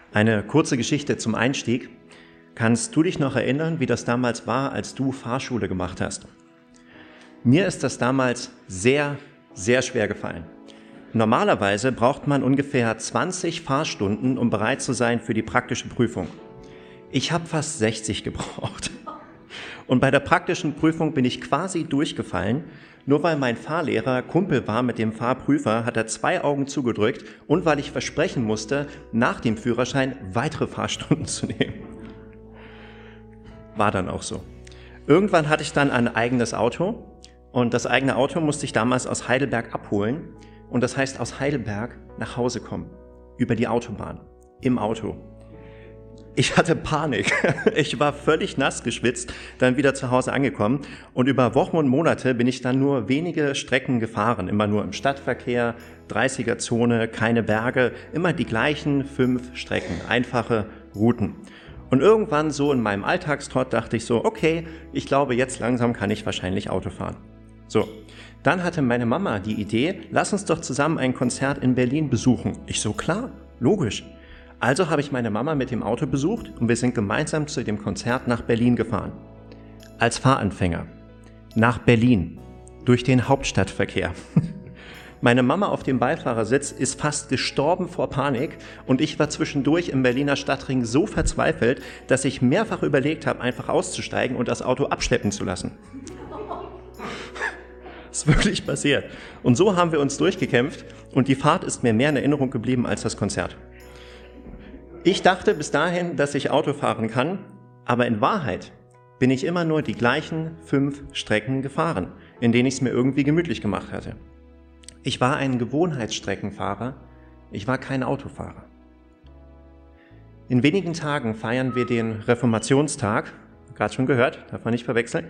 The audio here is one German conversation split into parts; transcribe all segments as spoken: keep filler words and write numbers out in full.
Eine kurze Geschichte zum Einstieg. Kannst du dich noch erinnern, wie das damals war, als du Fahrschule gemacht hast? Mir ist das damals sehr, sehr schwer gefallen. Normalerweise braucht man ungefähr zwanzig Fahrstunden, um bereit zu sein für die praktische Prüfung. Ich habe fast sechzig gebraucht. Und bei der praktischen Prüfung bin ich quasi durchgefallen. Nur weil mein Fahrlehrer Kumpel war mit dem Fahrprüfer, hat er zwei Augen zugedrückt und weil ich versprechen musste, nach dem Führerschein weitere Fahrstunden zu nehmen. War dann auch so. Irgendwann hatte ich dann ein eigenes Auto und das eigene Auto musste ich damals aus Heidelberg abholen. Und das heißt, aus Heidelberg nach Hause kommen, über die Autobahn, im Auto. Ich hatte Panik. Ich war völlig nass geschwitzt, dann wieder zu Hause angekommen. Und über Wochen und Monate bin ich dann nur wenige Strecken gefahren. Immer nur im Stadtverkehr, dreißiger-Zone, keine Berge. Immer die gleichen fünf Strecken, einfache Routen. Und irgendwann so in meinem Alltagstrott dachte ich so, okay, ich glaube, jetzt langsam kann ich wahrscheinlich Auto fahren. So, dann hatte meine Mama die Idee, lass uns doch zusammen ein Konzert in Berlin besuchen. Ich so, klar, logisch. Also habe ich meine Mama mit dem Auto besucht und wir sind gemeinsam zu dem Konzert nach Berlin gefahren. Als Fahranfänger. Nach Berlin. Durch den Hauptstadtverkehr. Meine Mama auf dem Beifahrersitz ist fast gestorben vor Panik und ich war zwischendurch im Berliner Stadtring so verzweifelt, dass ich mehrfach überlegt habe, einfach auszusteigen und das Auto abschleppen zu lassen. Das ist wirklich passiert. Und so haben wir uns durchgekämpft und die Fahrt ist mir mehr in Erinnerung geblieben als das Konzert. Ich dachte bis dahin, dass ich Auto fahren kann, aber in Wahrheit bin ich immer nur die gleichen fünf Strecken gefahren, in denen ich es mir irgendwie gemütlich gemacht hatte. Ich war ein Gewohnheitsstreckenfahrer, ich war kein Autofahrer. In wenigen Tagen feiern wir den Reformationstag, gerade schon gehört, darf man nicht verwechseln.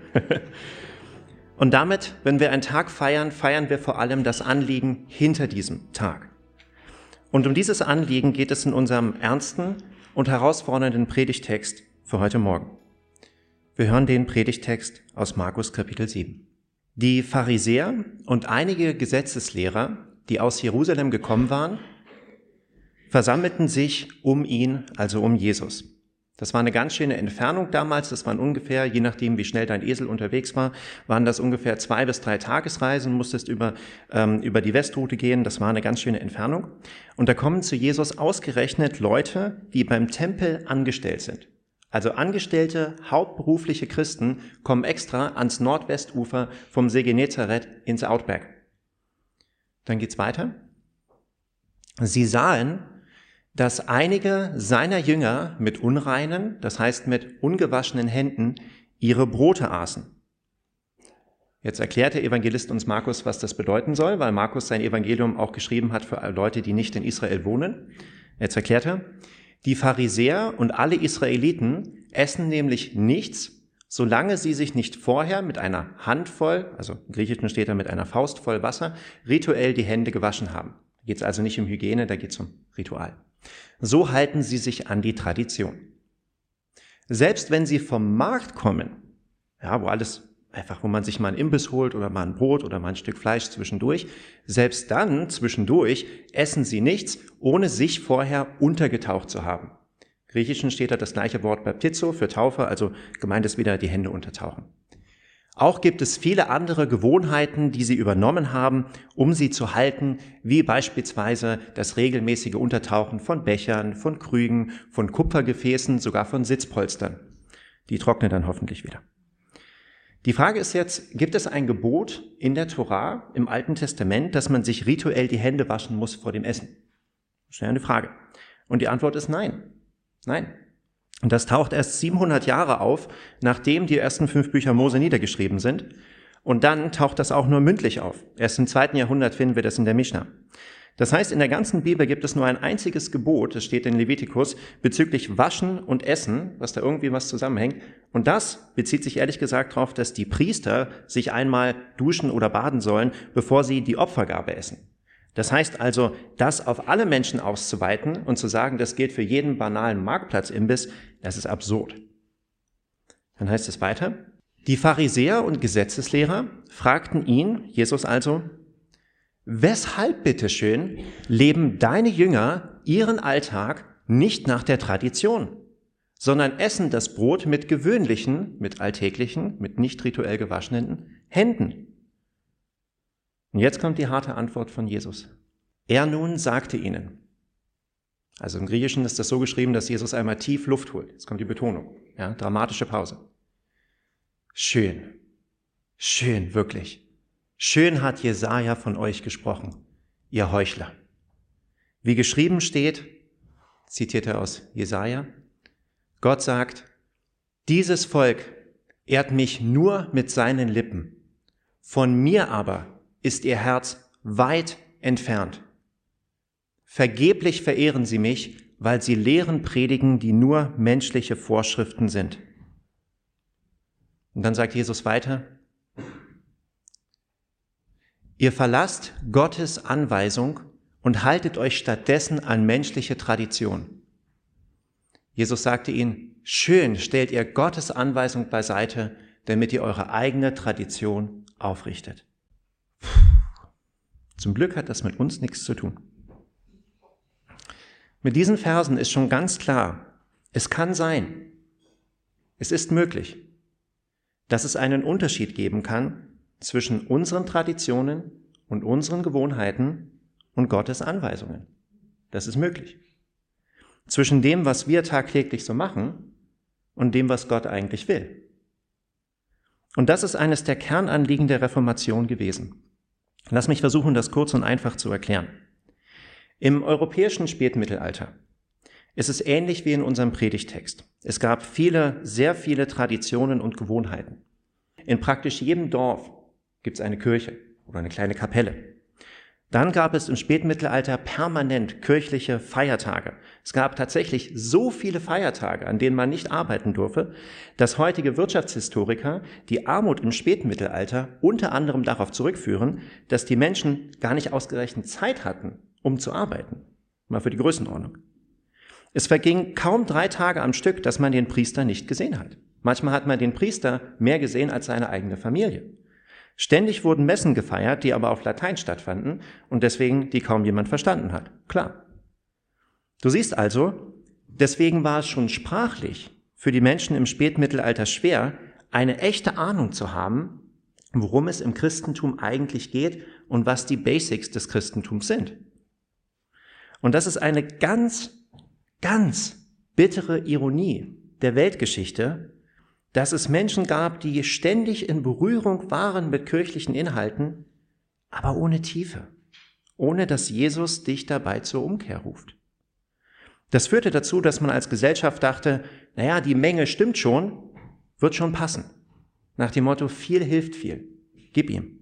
Und damit, wenn wir einen Tag feiern, feiern wir vor allem das Anliegen hinter diesem Tag. Und um dieses Anliegen geht es in unserem ernsten und herausfordernden Predigtext für heute Morgen. Wir hören den Predigtext aus Markus Kapitel sieben. Die Pharisäer und einige Gesetzeslehrer, die aus Jerusalem gekommen waren, versammelten sich um ihn, also um Jesus. Das war eine ganz schöne Entfernung damals, das waren ungefähr, je nachdem wie schnell dein Esel unterwegs war, waren das ungefähr zwei bis drei Tagesreisen, musstest über, ähm, über die Westroute gehen, das war eine ganz schöne Entfernung. Und da kommen zu Jesus ausgerechnet Leute, die beim Tempel angestellt sind. Also angestellte, hauptberufliche Christen kommen extra ans Nordwestufer vom See Genezareth ins Outback. Dann geht's weiter. Sie sahen, dass einige seiner Jünger mit unreinen, das heißt mit ungewaschenen Händen, ihre Brote aßen. Jetzt erklärt der Evangelist uns Markus, was das bedeuten soll, weil Markus sein Evangelium auch geschrieben hat für Leute, die nicht in Israel wohnen. Jetzt erklärt er, die Pharisäer und alle Israeliten essen nämlich nichts, solange sie sich nicht vorher mit einer Handvoll, also im Griechischen steht da mit einer Faust voll Wasser, rituell die Hände gewaschen haben. Da geht es also nicht um Hygiene, da geht es um Ritual. So halten sie sich an die Tradition. Selbst wenn sie vom Markt kommen, ja, wo alles einfach, wo man sich mal einen Imbiss holt oder mal ein Brot oder mal ein Stück Fleisch zwischendurch, selbst dann zwischendurch essen sie nichts, ohne sich vorher untergetaucht zu haben. Im Griechischen steht da das gleiche Wort baptizo für Taufe, also gemeint ist wieder die Hände untertauchen. Auch gibt es viele andere Gewohnheiten, die sie übernommen haben, um sie zu halten, wie beispielsweise das regelmäßige Untertauchen von Bechern, von Krügen, von Kupfergefäßen, sogar von Sitzpolstern. Die trocknen dann hoffentlich wieder. Die Frage ist jetzt, gibt es ein Gebot in der Tora, im Alten Testament, dass man sich rituell die Hände waschen muss vor dem Essen? Schnell eine Frage. Und die Antwort ist nein. Nein. Und das taucht erst siebenhundert Jahre auf, nachdem die ersten fünf Bücher Mose niedergeschrieben sind. Und dann taucht das auch nur mündlich auf. Erst im zweiten Jahrhundert finden wir das in der Mischna. Das heißt, in der ganzen Bibel gibt es nur ein einziges Gebot, das steht in Levitikus, bezüglich Waschen und Essen, was da irgendwie was zusammenhängt. Und das bezieht sich ehrlich gesagt darauf, dass die Priester sich einmal duschen oder baden sollen, bevor sie die Opfergabe essen. Das heißt also, das auf alle Menschen auszuweiten und zu sagen, das gilt für jeden banalen Marktplatzimbiss, das ist absurd. Dann heißt es weiter, die Pharisäer und Gesetzeslehrer fragten ihn, Jesus also, weshalb bitteschön leben deine Jünger ihren Alltag nicht nach der Tradition, sondern essen das Brot mit gewöhnlichen, mit alltäglichen, mit nicht rituell gewaschenen Händen. Und jetzt kommt die harte Antwort von Jesus. Er nun sagte ihnen, also im Griechischen ist das so geschrieben, dass Jesus einmal tief Luft holt. Jetzt kommt die Betonung, ja, dramatische Pause. Schön, schön, wirklich. Schön hat Jesaja von euch gesprochen, ihr Heuchler. Wie geschrieben steht, zitiert er aus Jesaja, Gott sagt, dieses Volk ehrt mich nur mit seinen Lippen. Von mir aber ist ihr Herz weit entfernt. Vergeblich verehren sie mich, weil sie Lehren predigen, die nur menschliche Vorschriften sind. Und dann sagt Jesus weiter, ihr verlasst Gottes Anweisung und haltet euch stattdessen an menschliche Tradition. Jesus sagte ihnen, schön stellt ihr Gottes Anweisung beiseite, damit ihr eure eigene Tradition aufrichtet. Zum Glück hat das mit uns nichts zu tun. Mit diesen Versen ist schon ganz klar, es kann sein, es ist möglich, dass es einen Unterschied geben kann zwischen unseren Traditionen und unseren Gewohnheiten und Gottes Anweisungen. Das ist möglich. Zwischen dem, was wir tagtäglich so machen und dem, was Gott eigentlich will. Und das ist eines der Kernanliegen der Reformation gewesen. Lass mich versuchen, das kurz und einfach zu erklären. Im europäischen Spätmittelalter ist es ähnlich wie in unserem Predigtext. Es gab viele, sehr viele Traditionen und Gewohnheiten. In praktisch jedem Dorf gibt es eine Kirche oder eine kleine Kapelle. Dann gab es im Spätmittelalter permanent kirchliche Feiertage. Es gab tatsächlich so viele Feiertage, an denen man nicht arbeiten durfte, dass heutige Wirtschaftshistoriker die Armut im Spätmittelalter unter anderem darauf zurückführen, dass die Menschen gar nicht ausreichend Zeit hatten, um zu arbeiten. Mal für die Größenordnung. Es verging kaum drei Tage am Stück, dass man den Priester nicht gesehen hat. Manchmal hat man den Priester mehr gesehen als seine eigene Familie. Ständig wurden Messen gefeiert, die aber auf Latein stattfanden und deswegen die kaum jemand verstanden hat. Klar. Du siehst also, deswegen war es schon sprachlich für die Menschen im Spätmittelalter schwer, eine echte Ahnung zu haben, worum es im Christentum eigentlich geht und was die Basics des Christentums sind. Und das ist eine ganz, ganz bittere Ironie der Weltgeschichte, dass es Menschen gab, die ständig in Berührung waren mit kirchlichen Inhalten, aber ohne Tiefe, ohne dass Jesus dich dabei zur Umkehr ruft. Das führte dazu, dass man als Gesellschaft dachte, naja, die Menge stimmt schon, wird schon passen. Nach dem Motto, viel hilft viel, gib ihm.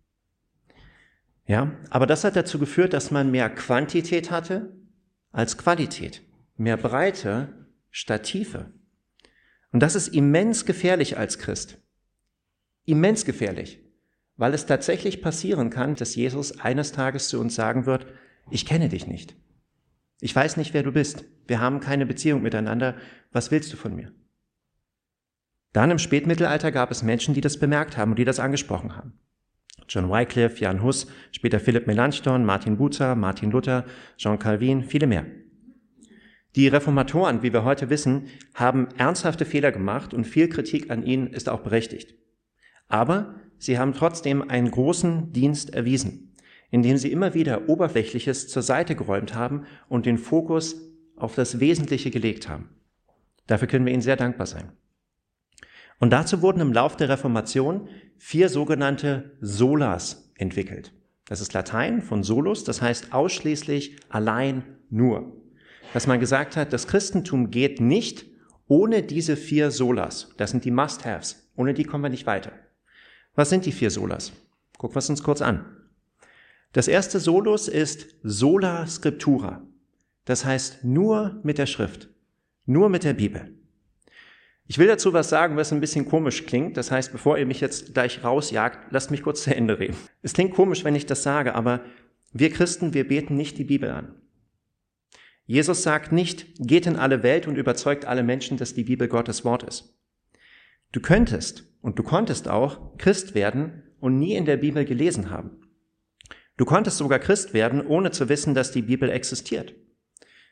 Ja, aber das hat dazu geführt, dass man mehr Quantität hatte als Qualität, mehr Breite statt Tiefe. Und das ist immens gefährlich als Christ. Immens gefährlich, weil es tatsächlich passieren kann, dass Jesus eines Tages zu uns sagen wird, ich kenne dich nicht. Ich weiß nicht, wer du bist. Wir haben keine Beziehung miteinander. Was willst du von mir? Dann im Spätmittelalter gab es Menschen, die das bemerkt haben und die das angesprochen haben. John Wycliffe, Jan Hus, später Philipp Melanchthon, Martin Bucer, Martin Luther, Jean Calvin, viele mehr. Die Reformatoren, wie wir heute wissen, haben ernsthafte Fehler gemacht und viel Kritik an ihnen ist auch berechtigt. Aber sie haben trotzdem einen großen Dienst erwiesen, indem sie immer wieder Oberflächliches zur Seite geräumt haben und den Fokus auf das Wesentliche gelegt haben. Dafür können wir ihnen sehr dankbar sein. Und dazu wurden im Lauf der Reformation vier sogenannte Solas entwickelt. Das ist Latein von solus, das heißt ausschließlich, allein, nur. Dass man gesagt hat, das Christentum geht nicht ohne diese vier Solas. Das sind die Must-Haves. Ohne die kommen wir nicht weiter. Was sind die vier Solas? Gucken wir es uns kurz an. Das erste Solus ist sola scriptura. Das heißt nur mit der Schrift, nur mit der Bibel. Ich will dazu was sagen, was ein bisschen komisch klingt. Das heißt, bevor ihr mich jetzt gleich rausjagt, lasst mich kurz zu Ende reden. Es klingt komisch, wenn ich das sage, aber wir Christen, wir beten nicht die Bibel an. Jesus sagt nicht, geht in alle Welt und überzeugt alle Menschen, dass die Bibel Gottes Wort ist. Du könntest und du konntest auch Christ werden und nie in der Bibel gelesen haben. Du konntest sogar Christ werden, ohne zu wissen, dass die Bibel existiert.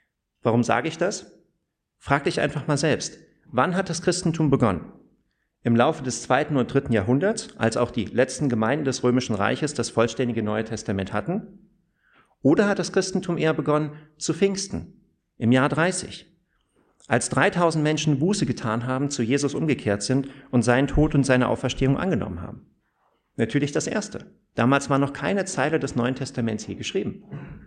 Warum sage ich das? Frag dich einfach mal selbst. Wann hat das Christentum begonnen? Im Laufe des zweiten und dritten Jahrhunderts, als auch die letzten Gemeinden des Römischen Reiches das vollständige Neue Testament hatten? Oder hat das Christentum eher begonnen zu Pfingsten, im Jahr dreißig, als dreitausend Menschen Buße getan haben, zu Jesus umgekehrt sind und seinen Tod und seine Auferstehung angenommen haben? Natürlich das Erste. Damals war noch keine Zeile des Neuen Testaments hier geschrieben.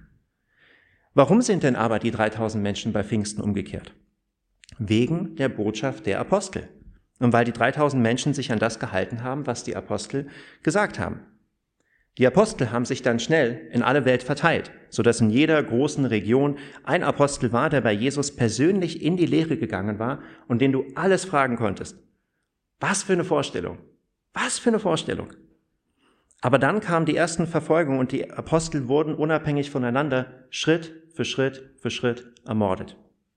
Warum sind denn aber die dreitausend Menschen bei Pfingsten umgekehrt? Wegen der Botschaft der Apostel. Und weil die dreitausend Menschen sich an das gehalten haben, was die Apostel gesagt haben. Die Apostel haben sich dann schnell in alle Welt verteilt, sodass in jeder großen Region ein Apostel war, der bei Jesus persönlich in die Lehre gegangen war und den du alles fragen konntest. Was für eine Vorstellung! Was für eine Vorstellung! Aber dann kamen die ersten Verfolgungen und die Apostel wurden unabhängig voneinander Schritt für Schritt für Schritt ermordet.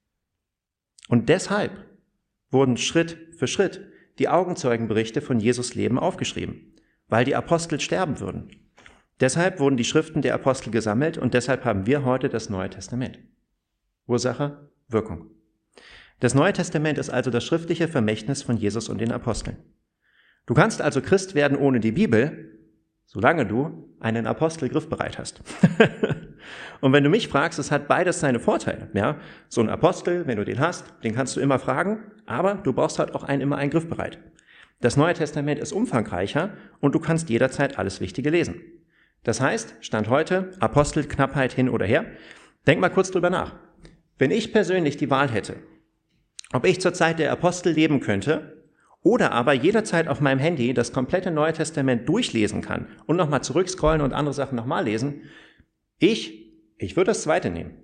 Und deshalb wurden Schritt für Schritt die Augenzeugenberichte von Jesus Leben aufgeschrieben, weil die Apostel sterben würden. Deshalb wurden die Schriften der Apostel gesammelt und deshalb haben wir heute das Neue Testament. Ursache, Wirkung. Das Neue Testament ist also das schriftliche Vermächtnis von Jesus und den Aposteln. Du kannst also Christ werden ohne die Bibel, solange du einen Apostel griffbereit hast. Und wenn du mich fragst, es hat beides seine Vorteile. Ja? So ein Apostel, wenn du den hast, den kannst du immer fragen, aber du brauchst halt auch einen immer einen griffbereit. Das Neue Testament ist umfangreicher und du kannst jederzeit alles Wichtige lesen. Das heißt, Stand heute, Apostelknappheit hin oder her, denk mal kurz drüber nach. Wenn ich persönlich die Wahl hätte, ob ich zur Zeit der Apostel leben könnte oder aber jederzeit auf meinem Handy das komplette Neue Testament durchlesen kann und nochmal zurückscrollen und andere Sachen nochmal lesen, ich, ich würde das zweite nehmen.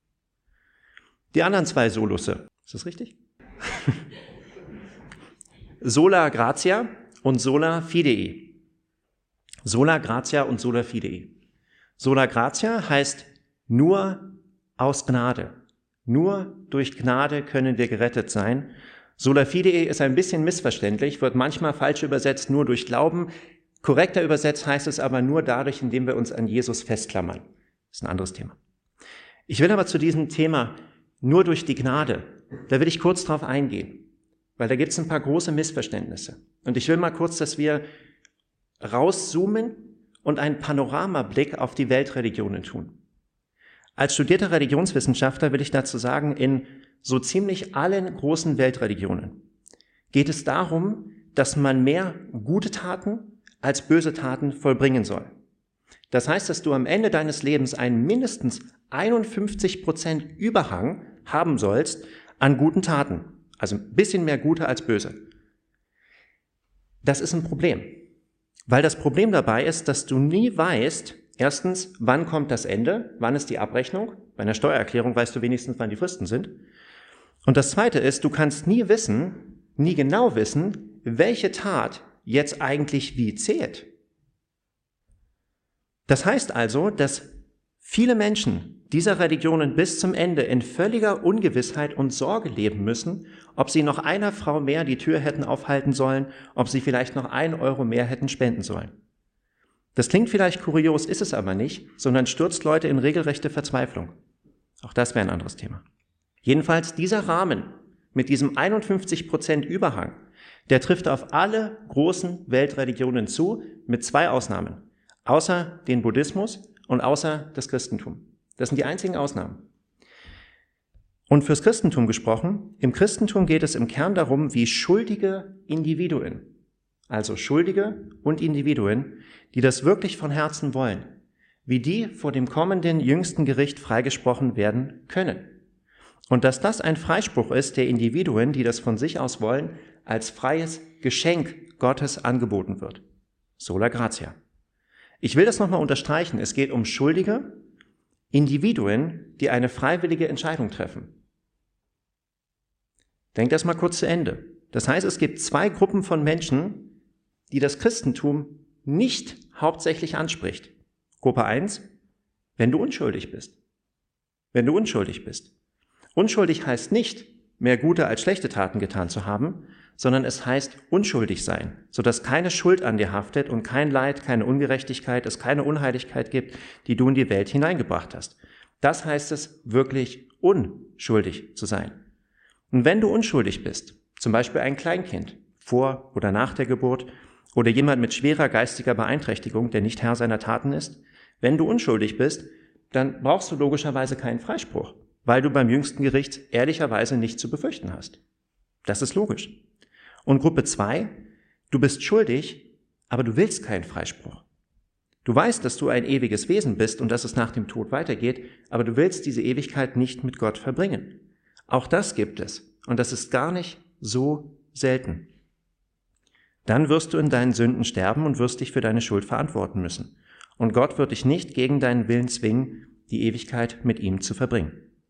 Die anderen zwei Solusse, ist das richtig? Sola Gratia und Sola Fidei. Sola Gratia und Sola Fidei. Sola Gratia heißt nur aus Gnade. Nur durch Gnade können wir gerettet sein. Sola Fidei ist ein bisschen missverständlich, wird manchmal falsch übersetzt, nur durch Glauben. Korrekter übersetzt heißt es aber nur dadurch, indem wir uns an Jesus festklammern. Das ist ein anderes Thema. Ich will aber zu diesem Thema nur durch die Gnade, da will ich kurz drauf eingehen, weil da gibt es ein paar große Missverständnisse. Und ich will mal kurz, dass wir rauszoomen und einen Panoramablick auf die Weltreligionen tun. Als studierter Religionswissenschaftler will ich dazu sagen, in so ziemlich allen großen Weltreligionen geht es darum, dass man mehr gute Taten als böse Taten vollbringen soll. Das heißt, dass du am Ende deines Lebens einen mindestens einundfünfzig Prozent Überhang haben sollst an guten Taten. Also ein bisschen mehr gute als böse. Das ist ein Problem. Weil das Problem dabei ist, dass du nie weißt, erstens, wann kommt das Ende, wann ist die Abrechnung. Bei einer Steuererklärung weißt du wenigstens, wann die Fristen sind. Und das Zweite ist, du kannst nie wissen, nie genau wissen, welche Tat jetzt eigentlich wie zählt. Das heißt also, dass viele Menschen dieser Religionen bis zum Ende in völliger Ungewissheit und Sorge leben müssen, ob sie noch einer Frau mehr die Tür hätten aufhalten sollen, ob sie vielleicht noch ein Euro mehr hätten spenden sollen. Das klingt vielleicht kurios, ist es aber nicht, sondern stürzt Leute in regelrechte Verzweiflung. Auch das wäre ein anderes Thema. Jedenfalls dieser Rahmen mit diesem einundfünfzig Prozent Überhang, der trifft auf alle großen Weltreligionen zu, mit zwei Ausnahmen. Außer den Buddhismus und außer das Christentum. Das sind die einzigen Ausnahmen. Und fürs Christentum gesprochen, im Christentum geht es im Kern darum, wie schuldige Individuen, also Schuldige und Individuen, die das wirklich von Herzen wollen, wie die vor dem kommenden jüngsten Gericht freigesprochen werden können. Und dass das ein Freispruch ist der Individuen, die das von sich aus wollen, als freies Geschenk Gottes angeboten wird. Sola Gratia. Ich will das nochmal unterstreichen. Es geht um schuldige Individuen, die eine freiwillige Entscheidung treffen. Denkt das mal kurz zu Ende. Das heißt, es gibt zwei Gruppen von Menschen, die das Christentum nicht hauptsächlich anspricht. Gruppe eins, wenn du unschuldig bist. Wenn du unschuldig bist. Unschuldig heißt nicht, mehr gute als schlechte Taten getan zu haben, sondern es heißt unschuldig sein, sodass keine Schuld an dir haftet und kein Leid, keine Ungerechtigkeit, es keine Unheiligkeit gibt, die du in die Welt hineingebracht hast. Das heißt es wirklich unschuldig schuldig zu sein. Und wenn du unschuldig bist, zum Beispiel ein Kleinkind, vor oder nach der Geburt, oder jemand mit schwerer geistiger Beeinträchtigung, der nicht Herr seiner Taten ist, wenn du unschuldig bist, dann brauchst du logischerweise keinen Freispruch, weil du beim jüngsten Gericht ehrlicherweise nichts zu befürchten hast. Das ist logisch. Und Gruppe zwei, du bist schuldig, aber du willst keinen Freispruch. Du weißt, dass du ein ewiges Wesen bist und dass es nach dem Tod weitergeht, aber du willst diese Ewigkeit nicht mit Gott verbringen. Auch das gibt es und das ist gar nicht so selten. Dann wirst du in deinen Sünden sterben und wirst dich für deine Schuld verantworten müssen. Und Gott wird dich nicht gegen deinen Willen zwingen, die Ewigkeit mit ihm zu verbringen.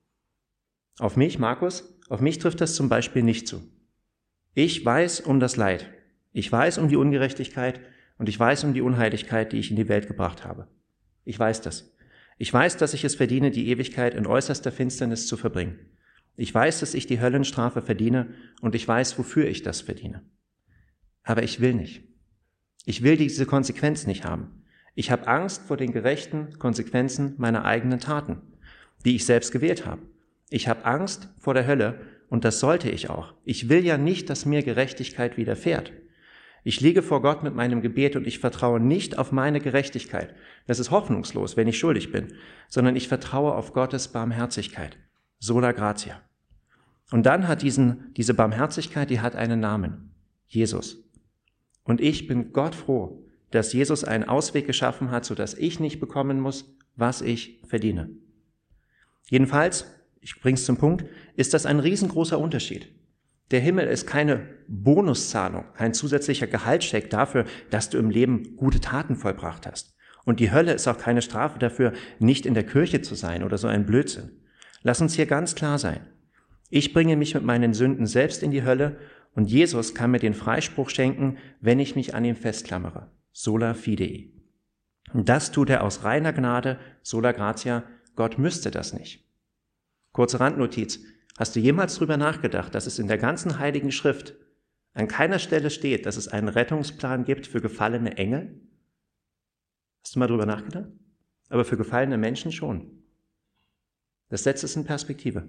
Auf mich, Markus, auf mich trifft das zum Beispiel nicht zu. Ich weiß um das Leid, ich weiß um die Ungerechtigkeit und ich weiß um die Unheiligkeit, die ich in die Welt gebracht habe. Ich weiß das. Ich weiß, dass ich es verdiene, die Ewigkeit in äußerster Finsternis zu verbringen. Ich weiß, dass ich die Höllenstrafe verdiene und ich weiß, wofür ich das verdiene. Aber ich will nicht. Ich will diese Konsequenz nicht haben. Ich habe Angst vor den gerechten Konsequenzen meiner eigenen Taten, die ich selbst gewählt habe. Ich habe Angst vor der Hölle und das sollte ich auch. Ich will ja nicht, dass mir Gerechtigkeit widerfährt. Ich liege vor Gott mit meinem Gebet und ich vertraue nicht auf meine Gerechtigkeit. Das ist hoffnungslos, wenn ich schuldig bin, sondern ich vertraue auf Gottes Barmherzigkeit. Sola gratia. Und dann hat diesen, diese Barmherzigkeit, die hat einen Namen. Jesus. Und ich bin Gott froh, dass Jesus einen Ausweg geschaffen hat, sodass ich nicht bekommen muss, was ich verdiene. Jedenfalls, ich bring's zum Punkt, ist das ein riesengroßer Unterschied. Der Himmel ist keine Bonuszahlung, kein zusätzlicher Gehaltscheck dafür, dass du im Leben gute Taten vollbracht hast. Und die Hölle ist auch keine Strafe dafür, nicht in der Kirche zu sein oder so ein Blödsinn. Lass uns hier ganz klar sein. Ich bringe mich mit meinen Sünden selbst in die Hölle und Jesus kann mir den Freispruch schenken, wenn ich mich an ihm festklammere. Sola fidei. Und das tut er aus reiner Gnade, sola gratia. Gott müsste das nicht. Kurze Randnotiz. Hast du jemals drüber nachgedacht, dass es in der ganzen Heiligen Schrift an keiner Stelle steht, dass es einen Rettungsplan gibt für gefallene Engel? Hast du mal drüber nachgedacht? Aber für gefallene Menschen schon. Das setzt es in Perspektive.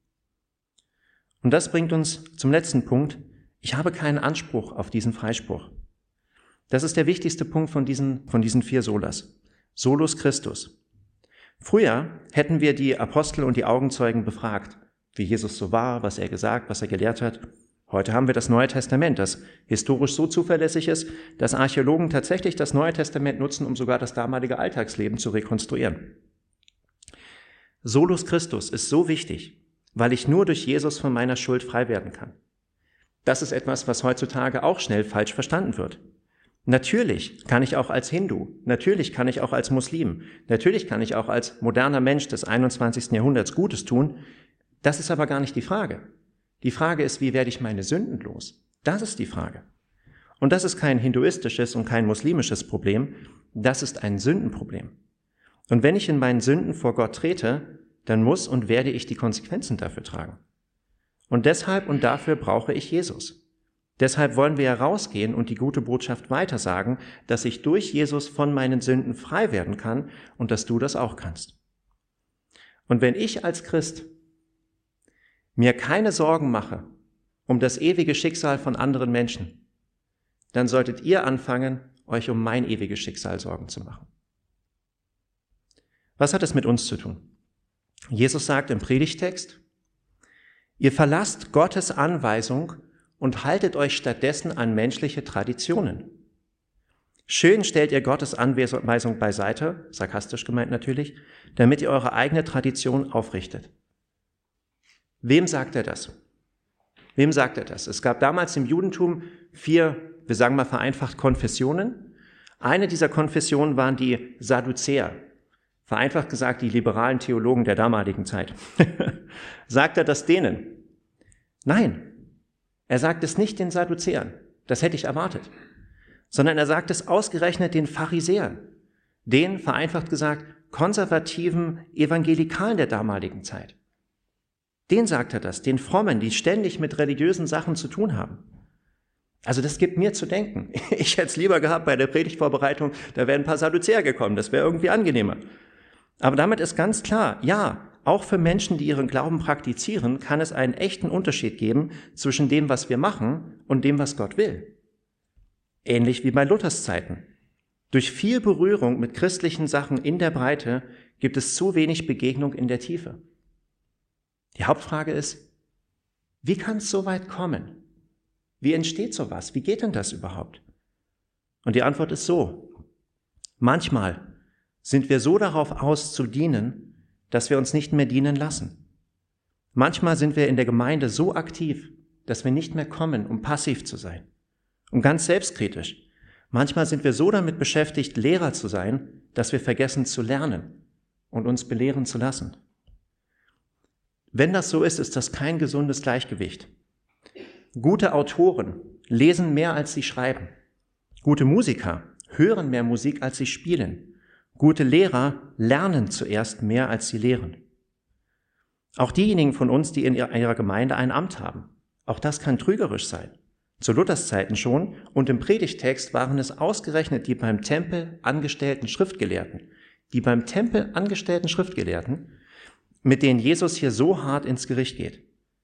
Und das bringt uns zum letzten Punkt. Ich habe keinen Anspruch auf diesen Freispruch. Das ist der wichtigste Punkt von diesen, von diesen vier Solas. Solus Christus. Früher hätten wir die Apostel und die Augenzeugen befragt, wie Jesus so war, was er gesagt, was er gelehrt hat. Heute haben wir das Neue Testament, das historisch so zuverlässig ist, dass Archäologen tatsächlich das Neue Testament nutzen, um sogar das damalige Alltagsleben zu rekonstruieren. Solus Christus ist so wichtig, weil ich nur durch Jesus von meiner Schuld frei werden kann. Das ist etwas, was heutzutage auch schnell falsch verstanden wird. Natürlich kann ich auch als Hindu, natürlich kann ich auch als Muslim, natürlich kann ich auch als moderner Mensch des einundzwanzigsten Jahrhunderts Gutes tun. Das ist aber gar nicht die Frage. Die Frage ist, wie werde ich meine Sünden los? Das ist die Frage. Und das ist kein hinduistisches und kein muslimisches Problem, das ist ein Sündenproblem. Und wenn ich in meinen Sünden vor Gott trete, dann muss und werde ich die Konsequenzen dafür tragen. Und deshalb und dafür brauche ich Jesus. Deshalb wollen wir herausgehen und die gute Botschaft weitersagen, dass ich durch Jesus von meinen Sünden frei werden kann und dass du das auch kannst. Und wenn ich als Christ mir keine Sorgen mache um das ewige Schicksal von anderen Menschen, dann solltet ihr anfangen, euch um mein ewiges Schicksal Sorgen zu machen. Was hat es mit uns zu tun? Jesus sagt im Predigtext, ihr verlasst Gottes Anweisung und haltet euch stattdessen an menschliche Traditionen. Schön stellt ihr Gottes Anweisung beiseite, sarkastisch gemeint natürlich, damit ihr eure eigene Tradition aufrichtet. Wem sagt er das? Wem sagt er das? Es gab damals im Judentum vier, wir sagen mal vereinfacht, Konfessionen. Eine dieser Konfessionen waren die Sadduzäer. Vereinfacht gesagt, die liberalen Theologen der damaligen Zeit. Sagt er das denen? Nein, er sagt es nicht den Sadduzäern, das hätte ich erwartet, sondern er sagt es ausgerechnet den Pharisäern, den, vereinfacht gesagt, konservativen Evangelikalen der damaligen Zeit. Den sagt er das, den Frommen, die ständig mit religiösen Sachen zu tun haben. Also das gibt mir zu denken. Ich hätte es lieber gehabt bei der Predigtvorbereitung, da wären ein paar Sadduzäer gekommen, das wäre irgendwie angenehmer. Aber damit ist ganz klar, ja, auch für Menschen, die ihren Glauben praktizieren, kann es einen echten Unterschied geben zwischen dem, was wir machen und dem, was Gott will. Ähnlich wie bei Luthers Zeiten. Durch viel Berührung mit christlichen Sachen in der Breite gibt es zu wenig Begegnung in der Tiefe. Die Hauptfrage ist, wie kann es so weit kommen? Wie entsteht sowas? Wie geht denn das überhaupt? Und die Antwort ist so. Manchmal sind wir so darauf aus zu dienen, dass wir uns nicht mehr dienen lassen. Manchmal sind wir in der Gemeinde so aktiv, dass wir nicht mehr kommen, um passiv zu sein. Und ganz selbstkritisch. Manchmal sind wir so damit beschäftigt, Lehrer zu sein, dass wir vergessen zu lernen und uns belehren zu lassen. Wenn das so ist, ist das kein gesundes Gleichgewicht. Gute Autoren lesen mehr, als sie schreiben. Gute Musiker hören mehr Musik, als sie spielen. Gute Lehrer lernen zuerst mehr, als sie lehren. Auch diejenigen von uns, die in ihrer Gemeinde ein Amt haben. Auch das kann trügerisch sein. Zu Luthers Zeiten schon und im Predigtext waren es ausgerechnet die beim Tempel angestellten Schriftgelehrten, die beim Tempel angestellten Schriftgelehrten, mit denen Jesus hier so hart ins Gericht geht.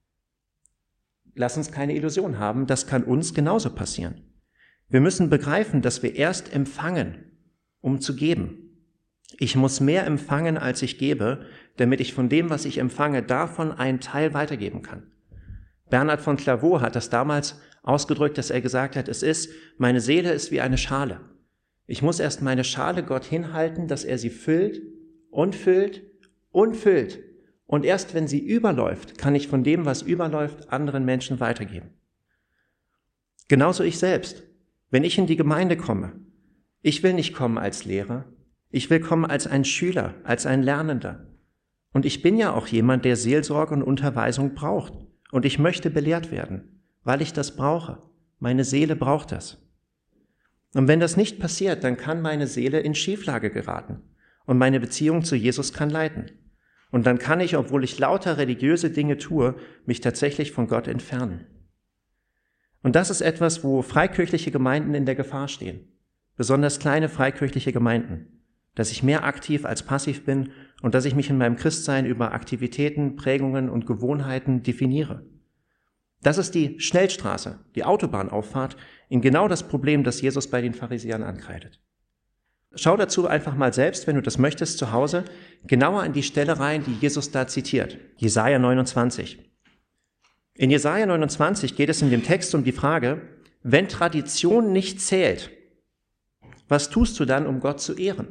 Lass uns keine Illusion haben, das kann uns genauso passieren. Wir müssen begreifen, dass wir erst empfangen, um zu geben. Ich muss mehr empfangen, als ich gebe, damit ich von dem, was ich empfange, davon einen Teil weitergeben kann. Bernhard von Clairvaux hat das damals ausgedrückt, dass er gesagt hat, es ist, meine Seele ist wie eine Schale. Ich muss erst meine Schale Gott hinhalten, dass er sie füllt und füllt und füllt. Und erst wenn sie überläuft, kann ich von dem, was überläuft, anderen Menschen weitergeben. Genauso ich selbst. Wenn ich in die Gemeinde komme, ich will nicht kommen als Lehrer, ich will kommen als ein Schüler, als ein Lernender. Und ich bin ja auch jemand, der Seelsorge und Unterweisung braucht. Und ich möchte belehrt werden, weil ich das brauche. Meine Seele braucht das. Und wenn das nicht passiert, dann kann meine Seele in Schieflage geraten. Und meine Beziehung zu Jesus kann leiden. Und dann kann ich, obwohl ich lauter religiöse Dinge tue, mich tatsächlich von Gott entfernen. Und das ist etwas, wo freikirchliche Gemeinden in der Gefahr stehen. Besonders kleine freikirchliche Gemeinden. Dass ich mehr aktiv als passiv bin und dass ich mich in meinem Christsein über Aktivitäten, Prägungen und Gewohnheiten definiere. Das ist die Schnellstraße, die Autobahnauffahrt in genau das Problem, das Jesus bei den Pharisäern ankreidet. Schau dazu einfach mal selbst, wenn du das möchtest, zu Hause, genauer in die Stelle rein, die Jesus da zitiert. Jesaja neunundzwanzig. In Jesaja neunundzwanzig geht es in dem Text um die Frage, wenn Tradition nicht zählt, was tust du dann, um Gott zu ehren?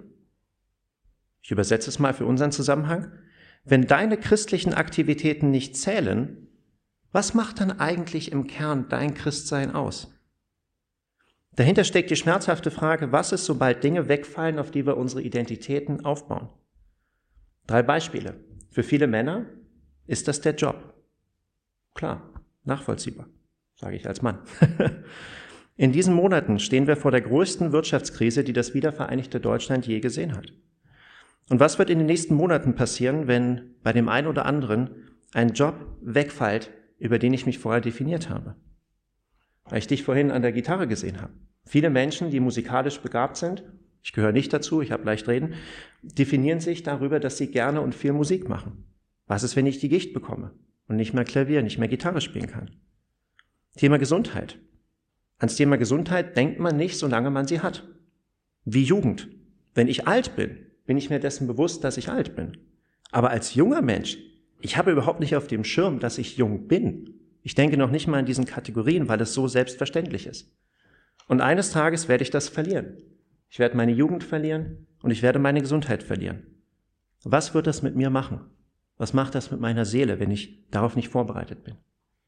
Ich übersetze es mal für unseren Zusammenhang. Wenn deine christlichen Aktivitäten nicht zählen, was macht dann eigentlich im Kern dein Christsein aus? Dahinter steckt die schmerzhafte Frage, was ist, sobald Dinge wegfallen, auf die wir unsere Identitäten aufbauen? Drei Beispiele. Für viele Männer ist das der Job. Klar, nachvollziehbar, sage ich als Mann. In diesen Monaten stehen wir vor der größten Wirtschaftskrise, die das wiedervereinigte Deutschland je gesehen hat. Und was wird in den nächsten Monaten passieren, wenn bei dem einen oder anderen ein Job wegfällt, über den ich mich vorher definiert habe? Weil ich dich vorhin an der Gitarre gesehen habe. Viele Menschen, die musikalisch begabt sind, ich gehöre nicht dazu, ich habe leicht reden, definieren sich darüber, dass sie gerne und viel Musik machen. Was ist, wenn ich die Gicht bekomme und nicht mehr Klavier, nicht mehr Gitarre spielen kann? Thema Gesundheit. Ans Thema Gesundheit denkt man nicht, solange man sie hat. Wie Jugend. Wenn ich alt bin, bin ich mir dessen bewusst, dass ich alt bin. Aber als junger Mensch, ich habe überhaupt nicht auf dem Schirm, dass ich jung bin. Ich denke noch nicht mal in diesen Kategorien, weil es so selbstverständlich ist. Und eines Tages werde ich das verlieren. Ich werde meine Jugend verlieren und ich werde meine Gesundheit verlieren. Was wird das mit mir machen? Was macht das mit meiner Seele, wenn ich darauf nicht vorbereitet bin?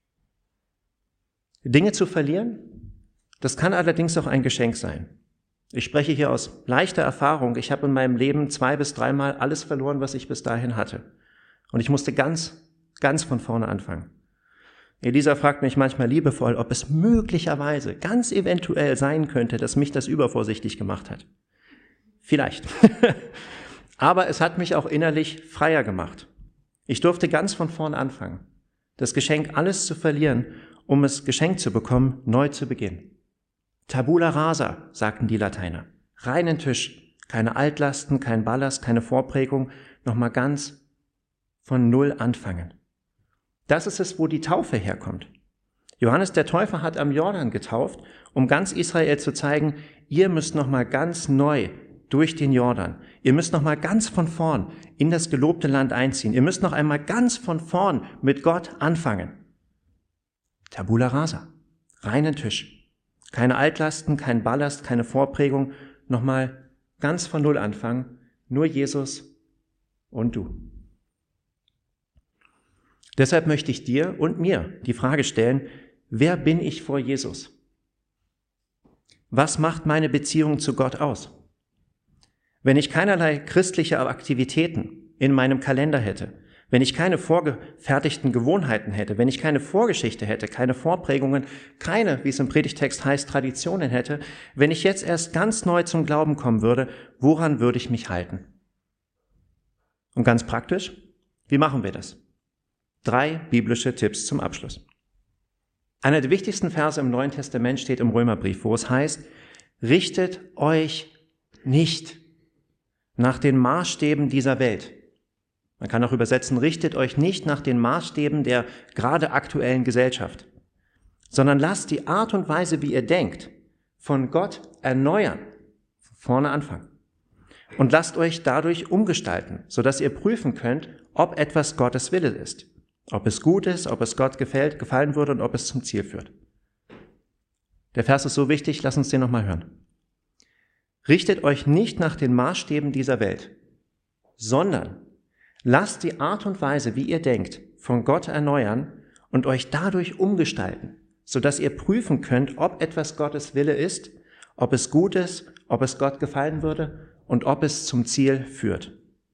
Dinge zu verlieren, das kann allerdings auch ein Geschenk sein. Ich spreche hier aus leichter Erfahrung. Ich habe in meinem Leben zwei bis dreimal alles verloren, was ich bis dahin hatte. Und ich musste ganz, ganz von vorne anfangen. Elisa fragt mich manchmal liebevoll, ob es möglicherweise, ganz eventuell sein könnte, dass mich das übervorsichtig gemacht hat. Vielleicht. Aber es hat mich auch innerlich freier gemacht. Ich durfte ganz von vorne anfangen. Das Geschenk, alles zu verlieren, um es geschenkt zu bekommen, neu zu beginnen. Tabula rasa, sagten die Lateiner. Reinen Tisch, keine Altlasten, kein Ballast, keine Vorprägung, nochmal ganz von Null anfangen. Das ist es, wo die Taufe herkommt. Johannes der Täufer hat am Jordan getauft, um ganz Israel zu zeigen, ihr müsst nochmal ganz neu durch den Jordan. Ihr müsst nochmal ganz von vorn in das gelobte Land einziehen. Ihr müsst noch einmal ganz von vorn mit Gott anfangen. Tabula rasa, reinen Tisch. Keine Altlasten, kein Ballast, keine Vorprägung. Nochmal ganz von Null anfangen. Nur Jesus und du. Deshalb möchte ich dir und mir die Frage stellen, wer bin ich vor Jesus? Was macht meine Beziehung zu Gott aus? Wenn ich keinerlei christliche Aktivitäten in meinem Kalender hätte, wenn ich keine vorgefertigten Gewohnheiten hätte, wenn ich keine Vorgeschichte hätte, keine Vorprägungen, keine, wie es im Predigtext heißt, Traditionen hätte, wenn ich jetzt erst ganz neu zum Glauben kommen würde, woran würde ich mich halten? Und ganz praktisch, wie machen wir das? Drei biblische Tipps zum Abschluss. Einer der wichtigsten Verse im Neuen Testament steht im Römerbrief, wo es heißt, richtet euch nicht nach den Maßstäben dieser Welt. Man kann auch übersetzen, richtet euch nicht nach den Maßstäben der gerade aktuellen Gesellschaft, sondern lasst die Art und Weise, wie ihr denkt, von Gott erneuern, von vorne anfangen. Und lasst euch dadurch umgestalten, sodass ihr prüfen könnt, ob etwas Gottes Wille ist, ob es gut ist, ob es Gott gefällt, gefallen würde und ob es zum Ziel führt. Der Vers ist so wichtig, lasst uns den nochmal hören. Richtet euch nicht nach den Maßstäben dieser Welt, sondern lasst die Art und Weise, wie ihr denkt, von Gott erneuern und euch dadurch umgestalten, sodass ihr prüfen könnt, ob etwas Gottes Wille ist, ob es gut ist, ob es Gott gefallen würde und ob es zum Ziel führt.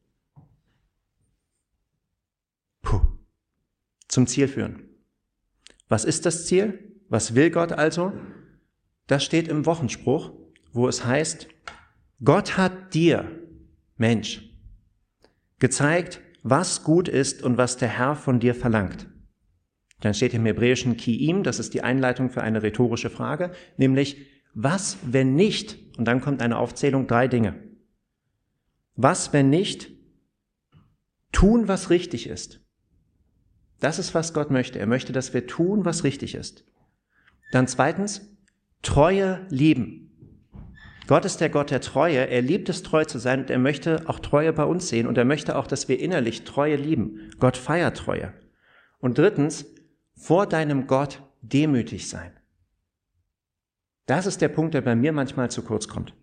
Puh. Zum Ziel führen. Was ist das Ziel? Was will Gott also? Das steht im Wochenspruch, wo es heißt, Gott hat dir, Mensch, gezeigt, was gut ist und was der Herr von dir verlangt. Dann steht im Hebräischen Ki'im, das ist die Einleitung für eine rhetorische Frage, nämlich, was, wenn nicht? Und dann kommt eine Aufzählung, drei Dinge. Was, wenn nicht? Tun, was richtig ist. Das ist, was Gott möchte. Er möchte, dass wir tun, was richtig ist. Dann zweitens, Treue lieben. Gott ist der Gott der Treue. Er liebt es, treu zu sein und er möchte auch Treue bei uns sehen und er möchte auch, dass wir innerlich Treue lieben. Gott feiert Treue. Und drittens, vor deinem Gott demütig sein. Das ist der Punkt, der bei mir manchmal zu kurz kommt.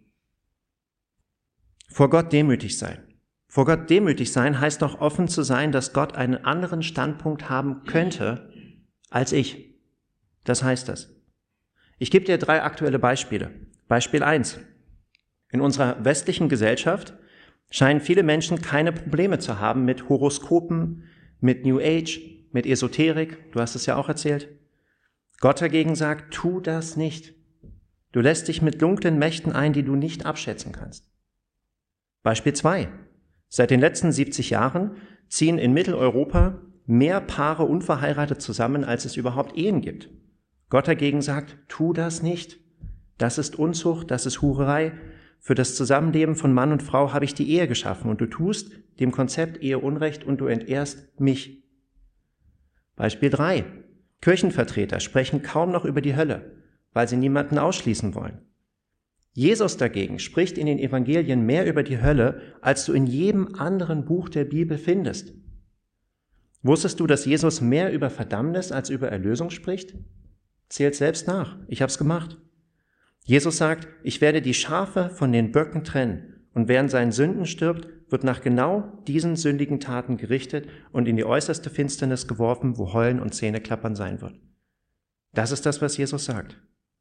Vor Gott demütig sein. Vor Gott demütig sein heißt doch offen zu sein, dass Gott einen anderen Standpunkt haben könnte als ich. Das heißt das. Ich gebe dir drei aktuelle Beispiele. Beispiel eins. In unserer westlichen Gesellschaft scheinen viele Menschen keine Probleme zu haben mit Horoskopen, mit New Age, mit Esoterik. Du hast es ja auch erzählt. Gott dagegen sagt, tu das nicht. Du lässt dich mit dunklen Mächten ein, die du nicht abschätzen kannst. Beispiel zwei. Seit den letzten siebzig Jahren ziehen in Mitteleuropa mehr Paare unverheiratet zusammen, als es überhaupt Ehen gibt. Gott dagegen sagt, tu das nicht. Das ist Unzucht, das ist Hurerei. Für das Zusammenleben von Mann und Frau habe ich die Ehe geschaffen und du tust dem Konzept Ehe Unrecht und du entehrst mich. Beispiel drei. Kirchenvertreter sprechen kaum noch über die Hölle, weil sie niemanden ausschließen wollen. Jesus dagegen spricht in den Evangelien mehr über die Hölle, als du in jedem anderen Buch der Bibel findest. Wusstest du, dass Jesus mehr über Verdammnis als über Erlösung spricht? Zählt selbst nach. Ich habe es gemacht. Jesus sagt, ich werde die Schafe von den Böcken trennen und wer in seinen Sünden stirbt, wird nach genau diesen sündigen Taten gerichtet und in die äußerste Finsternis geworfen, wo Heulen und Zähneklappern sein wird. Das ist das, was Jesus sagt.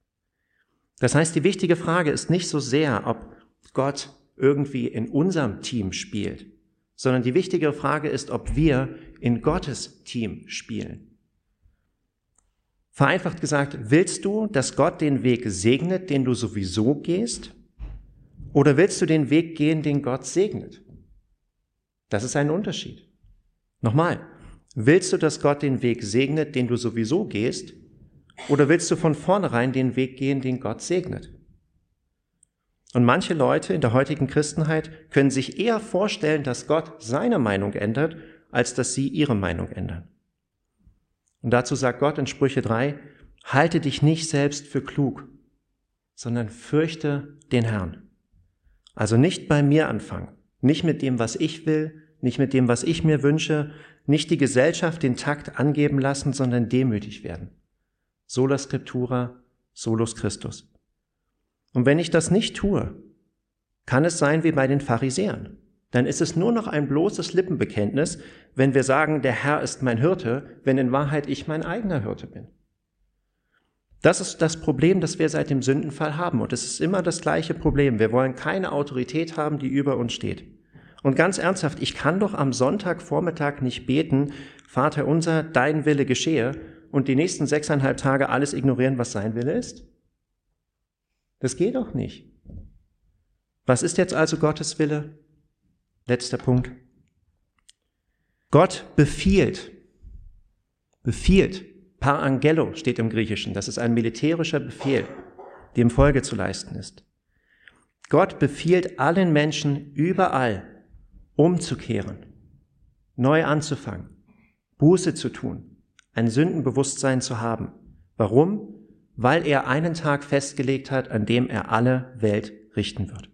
Das heißt, die wichtige Frage ist nicht so sehr, ob Gott irgendwie in unserem Team spielt, sondern die wichtige Frage ist, ob wir in Gottes Team spielen. Vereinfacht gesagt, willst du, dass Gott den Weg segnet, den du sowieso gehst? Oder willst du den Weg gehen, den Gott segnet? Das ist ein Unterschied. Nochmal, willst du, dass Gott den Weg segnet, den du sowieso gehst? Oder willst du von vornherein den Weg gehen, den Gott segnet? Und manche Leute in der heutigen Christenheit können sich eher vorstellen, dass Gott seine Meinung ändert, als dass sie ihre Meinung ändern. Und dazu sagt Gott in Sprüche drei, halte dich nicht selbst für klug, sondern fürchte den Herrn. Also nicht bei mir anfangen, nicht mit dem, was ich will, nicht mit dem, was ich mir wünsche, nicht die Gesellschaft den Takt angeben lassen, sondern demütig werden. Sola Scriptura, solus Christus. Und wenn ich das nicht tue, kann es sein wie bei den Pharisäern. Dann ist es nur noch ein bloßes Lippenbekenntnis, wenn wir sagen, der Herr ist mein Hirte, wenn in Wahrheit ich mein eigener Hirte bin. Das ist das Problem, das wir seit dem Sündenfall haben. Und es ist immer das gleiche Problem. Wir wollen keine Autorität haben, die über uns steht. Und ganz ernsthaft, ich kann doch am Sonntagvormittag nicht beten, Vater unser, dein Wille geschehe, und die nächsten sechseinhalb Tage alles ignorieren, was sein Wille ist? Das geht doch nicht. Was ist jetzt also Gottes Wille? Letzter Punkt. Gott befiehlt, befiehlt, par angelo steht im Griechischen, das ist ein militärischer Befehl, dem Folge zu leisten ist. Gott befiehlt allen Menschen überall, umzukehren, neu anzufangen, Buße zu tun, ein Sündenbewusstsein zu haben. Warum? Weil er einen Tag festgelegt hat, an dem er alle Welt richten wird.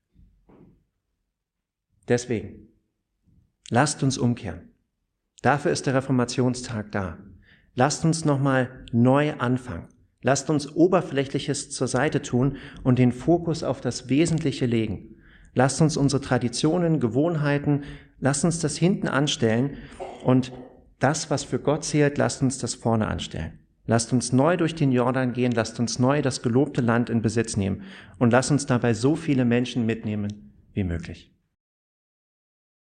Deswegen, lasst uns umkehren. Dafür ist der Reformationstag da. Lasst uns nochmal neu anfangen. Lasst uns Oberflächliches zur Seite tun und den Fokus auf das Wesentliche legen. Lasst uns unsere Traditionen, Gewohnheiten, lasst uns das hinten anstellen und das, was für Gott zählt, lasst uns das vorne anstellen. Lasst uns neu durch den Jordan gehen, lasst uns neu das gelobte Land in Besitz nehmen und lasst uns dabei so viele Menschen mitnehmen wie möglich.